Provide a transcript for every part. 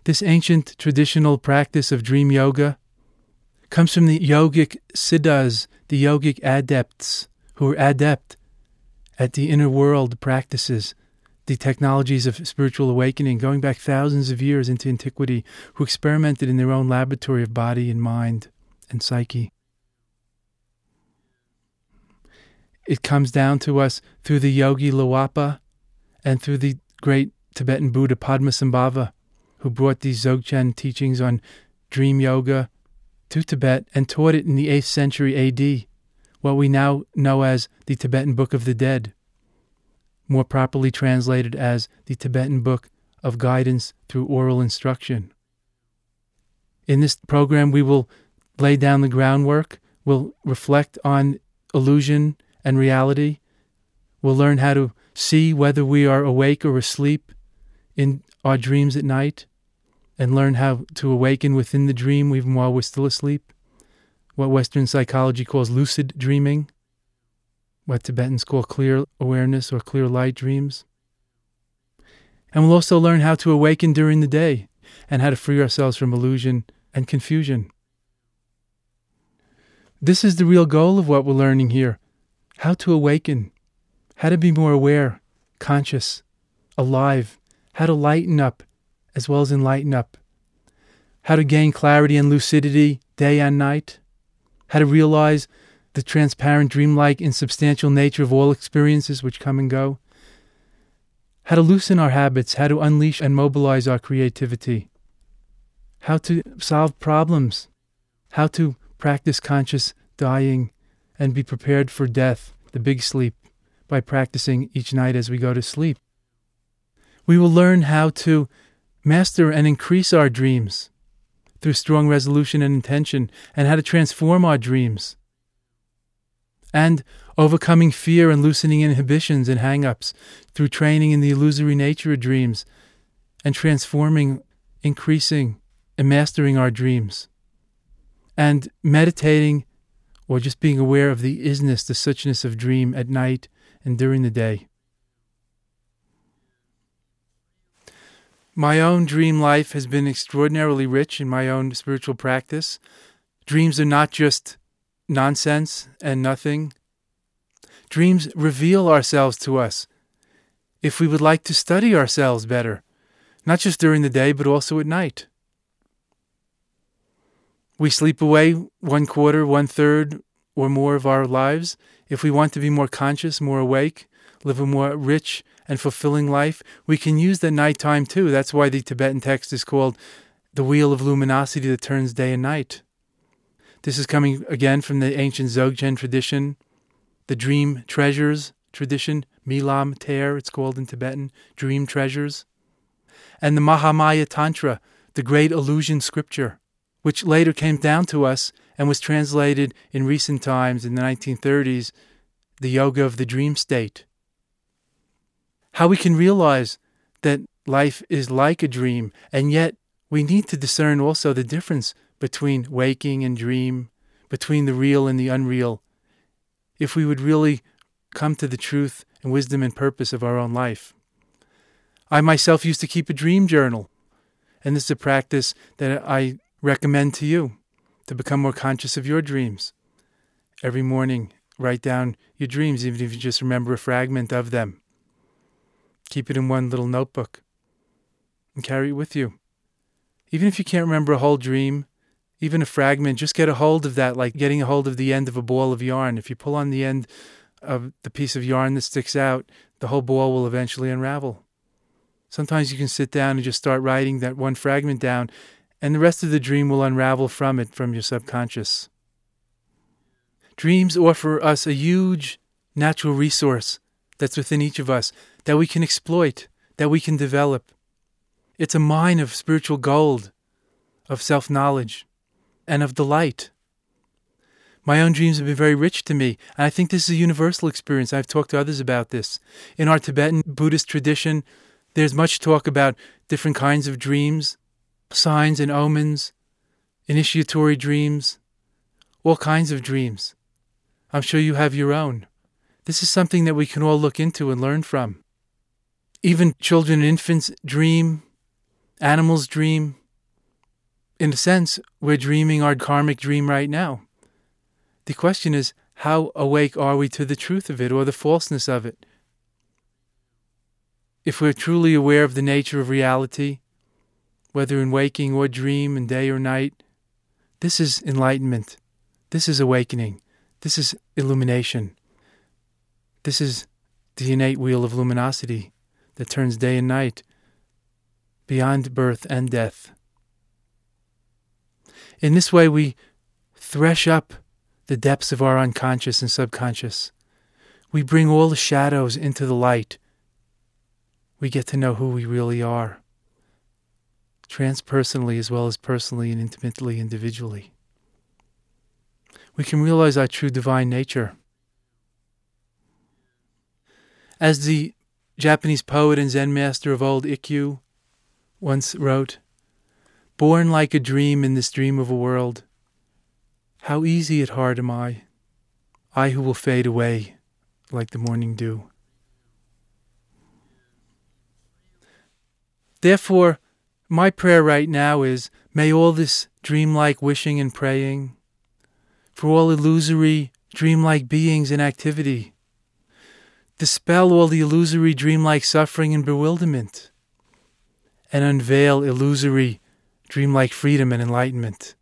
This ancient traditional practice of dream yoga comes from the yogic siddhas, the yogic adepts who are adept at the inner world practices, the technologies of spiritual awakening, going back thousands of years into antiquity, who experimented in their own laboratory of body and mind and psyche. It comes down to us through the Yogi Lawapa and through the great Tibetan Buddha Padmasambhava, who brought these Dzogchen teachings on dream yoga to Tibet and taught it in the 8th century AD, what we now know as the Tibetan Book of the Dead, more properly translated as the Tibetan Book of Guidance through Oral Instruction. In this program, we will lay down the groundwork, we'll reflect on illusion and reality, we'll learn how to see whether we are awake or asleep in our dreams at night, and learn how to awaken within the dream even while we're still asleep, what Western psychology calls lucid dreaming, what Tibetans call clear awareness or clear light dreams. And we'll also learn how to awaken during the day and how to free ourselves from illusion and confusion. This is the real goal of what we're learning here, how to awaken, how to be more aware, conscious, alive, how to lighten up as well as enlighten up, how to gain clarity and lucidity day and night, how to realize the transparent, dreamlike, insubstantial nature of all experiences which come and go, how to loosen our habits, how to unleash and mobilize our creativity, how to solve problems, how to practice conscious dying and be prepared for death, the big sleep, by practicing each night as we go to sleep. We will learn how to master and increase our dreams through strong resolution and intention, and how to transform our dreams, and overcoming fear and loosening inhibitions and hang-ups through training in the illusory nature of dreams, and transforming, increasing, and mastering our dreams, and meditating or just being aware of the isness, the suchness of dream at night and during the day. My own dream life has been extraordinarily rich in my own spiritual practice. Dreams are not just nonsense and nothing. Dreams reveal ourselves to us if we would like to study ourselves better, not just during the day, but also at night. We sleep away 1/4, 1/3, or more of our lives. If we want to be more conscious, more awake, live a more rich and fulfilling life, we can use the nighttime too. That's why the Tibetan text is called the wheel of luminosity that turns day and night. This is coming again from the ancient Dzogchen tradition, the dream treasures tradition, Milam Ter, it's called in Tibetan, dream treasures, and the Mahamaya Tantra, the great illusion scripture, which later came down to us and was translated in recent times in the 1930s, the yoga of the dream state. How we can realize that life is like a dream, and yet we need to discern also the difference between waking and dream, between the real and the unreal, if we would really come to the truth and wisdom and purpose of our own life. I myself used to keep a dream journal, and this is a practice that I recommend to you to become more conscious of your dreams. Every morning, write down your dreams, even if you just remember a fragment of them. Keep it in one little notebook and carry it with you. Even if you can't remember a whole dream, even a fragment, just get a hold of that, like getting a hold of the end of a ball of yarn. If you pull on the end of the piece of yarn that sticks out, the whole ball will eventually unravel. Sometimes you can sit down and just start writing that one fragment down, and the rest of the dream will unravel from it, from your subconscious. Dreams offer us a huge natural resource that's within each of us, that we can exploit, that we can develop. It's a mine of spiritual gold, of self-knowledge, and of delight. My own dreams have been very rich to me, and I think this is a universal experience. I've talked to others about this. In our Tibetan Buddhist tradition, there's much talk about different kinds of dreams, signs and omens, initiatory dreams, all kinds of dreams. I'm sure you have your own. This is something that we can all look into and learn from. Even children and infants dream. Animals dream. In a sense, we're dreaming our karmic dream right now. The question is, how awake are we to the truth of it or the falseness of it? If we're truly aware of the nature of reality, whether in waking or dream, in day or night, this is enlightenment. This is awakening. This is illumination. This is the innate wheel of luminosity that turns day and night, beyond birth and death. In this way, we thresh up the depths of our unconscious and subconscious. We bring all the shadows into the light. We get to know who we really are, transpersonally as well as personally and intimately, individually. We can realize our true divine nature. As the Japanese poet and Zen master of old, Ikkyu, once wrote, "Born like a dream in this dream of a world, how easy at heart am I who will fade away like the morning dew." Therefore, my prayer right now is, may all this dreamlike wishing and praying, for all illusory, dreamlike beings in activity, dispel all the illusory, dreamlike suffering and bewilderment, and unveil illusory, dreamlike freedom and enlightenment.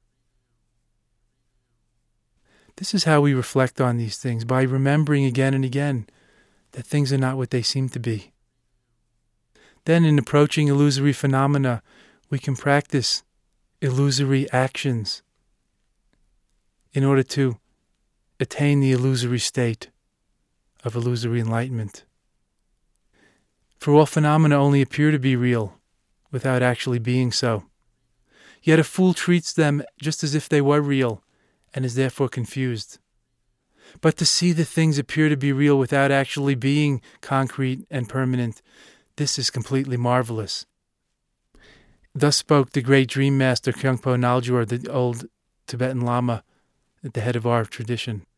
This is how we reflect on these things, by remembering again and again that things are not what they seem to be. Then, in approaching illusory phenomena, we can practice illusory actions in order to attain the illusory state of illusory enlightenment. For all phenomena only appear to be real without actually being so. Yet a fool treats them just as if they were real and is therefore confused. But to see that things appear to be real without actually being concrete and permanent, this is completely marvelous. Thus spoke the great dream master Kyungpo Naljor, the old Tibetan Lama at the head of our tradition.